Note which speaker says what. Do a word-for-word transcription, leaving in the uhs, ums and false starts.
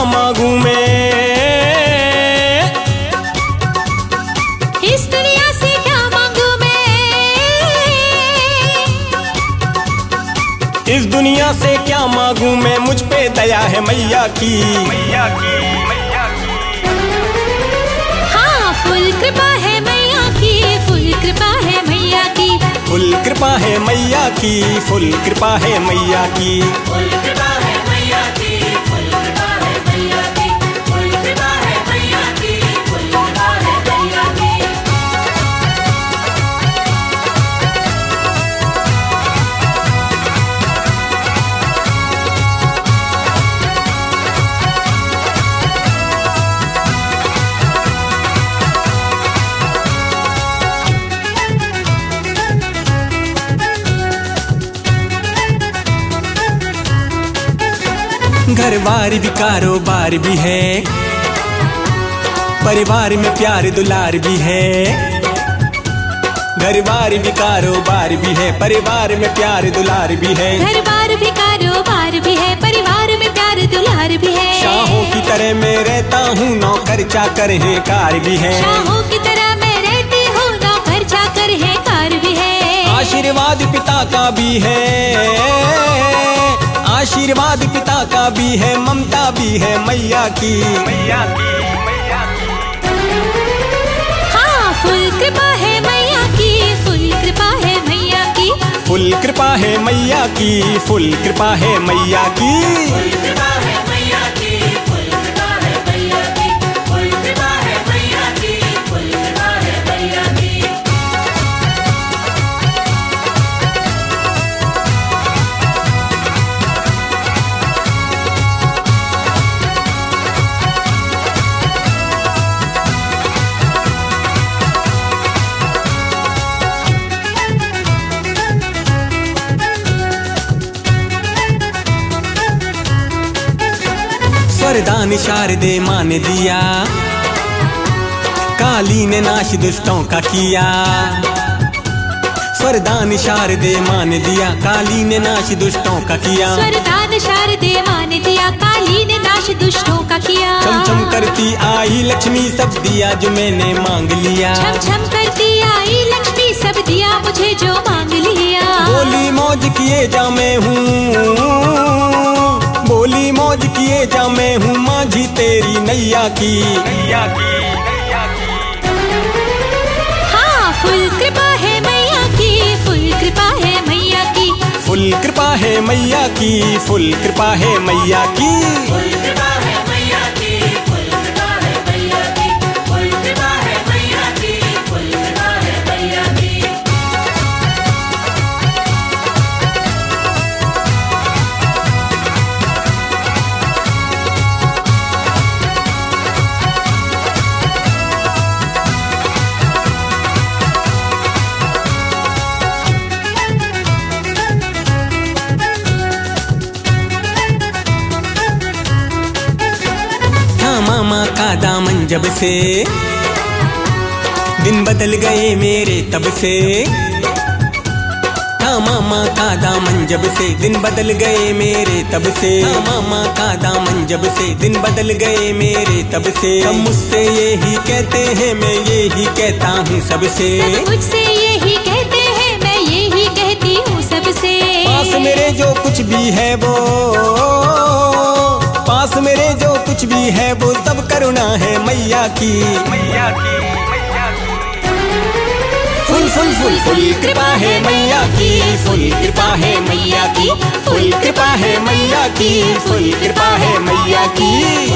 Speaker 1: मांगू मैं,
Speaker 2: इस दुनिया से क्या मांगू मैं,
Speaker 1: इस दुनिया से क्या मांगू मैं, मुझ पे दया है मैया की, मैया की, मैया की।
Speaker 2: हाँ फुल कृपा है मैया की, फुल कृपा है मैया की,
Speaker 1: फुल कृपा है मैया की, फुल कृपा है मैया की,
Speaker 2: फुल कृपा है मैया की, फुल कृपा है मैया की, फुल कृपा है मैया की, फुल कृपा है मैया की।
Speaker 1: घर बार भी कारोबार भी है, परिवार में प्यार दुलार भी है, घर बार भी कारोबार भी है, परिवार में प्यार दुलार भी है,
Speaker 2: घर बार भी कारोबार भी है, परिवार में प्यार दुलार भी है,
Speaker 1: शाहों की तरह मैं रहता हूँ, नौकर चाकर है कार भी है,
Speaker 2: शाहों की तरह मैं रहती हूँ, नौकर चाकर है कार भी है,
Speaker 1: आशीर्वाद पिता का भी है, आशीर्वाद पिता का भी है, ममता भी है मैया की, मैया की, मैया की।
Speaker 2: हाँ फुल कृपा है मैया की, फुल कृपा है मैया की,
Speaker 1: फुल कृपा है मैया की, फुल कृपा है मैया की,
Speaker 2: फुल कृपा है मैया की, फुल कृपा है मैया की, फुल कृपा है मैया की, फुल कृपा है मैया की।
Speaker 1: वरदान शारदे माँ ने दिया, काली ने नाश दुष्टों का किया, वरदान शारदे माँ ने दिया, काली ने नाश दुष्टों का किया,
Speaker 2: वरदान शारदे माँ ने दिया, काली ने नाश दुष्टों का किया,
Speaker 1: छम छम करती आई लक्ष्मी सब दिया जो मैंने मांग लिया,
Speaker 2: छम छम करती आई लक्ष्मी सब दिया मुझे जो मांग लिया,
Speaker 1: बोली मौज किए जा मैं हूँ, बोली मौज किए जा मैं हूँ, माझी तेरी नैया की, नैया की, नैया की।
Speaker 2: हाँ फुल कृपा है मैया की, फुल कृपा है मैया की,
Speaker 1: फुल कृपा है मैया की, फुल कृपा है मैया की,
Speaker 2: फुल कृपा है मैया की, फुल कृपा है मैया की, फुल कृपा है मैया की, फुल कृपा है मैया की।
Speaker 1: मामा का दामन जब से दिन बदल गए मेरे तब से, हाँ मामा का दामन जब से दिन बदल गए मेरे तब से, हाँ मामा का दामन जब से दिन बदल गए मेरे तब से, सब मुझसे यही कहते हैं मैं यही कहता हूँ सबसे,
Speaker 2: सब मुझसे यही कहते हैं मैं यही कहती हूँ सबसे,
Speaker 1: पास मेरे जो कुछ भी है वो, पास मेरे जो कुछ भी है वो सब करुणा है मैया की, मैया की, मैया की। फुल फुल फुल फुल कृपा है मैया की, फुल कृपा है मैया की, फुल कृपा है मैया की, फुल कृपा है मैया की।